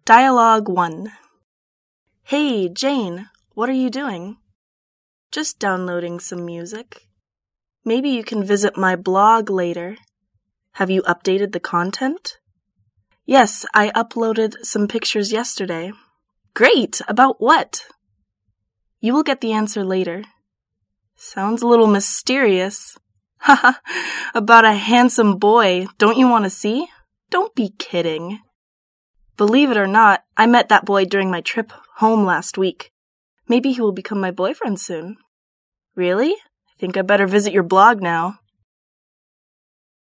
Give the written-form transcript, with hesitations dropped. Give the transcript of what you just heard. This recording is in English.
Dialogue 1. Hey, Jane, what are you doing? Just downloading some music. Maybe you can visit my blog later. Have you updated the content? Yes, I uploaded some pictures yesterday. Great! About what? You will get the answer later. Sounds a little mysterious. Haha, about a handsome boy. Don't you want to see? Don't be kidding. Believe it or not, I met that boy during my trip home last week. Maybe he will become my boyfriend soon. Really? I think I better visit your blog now.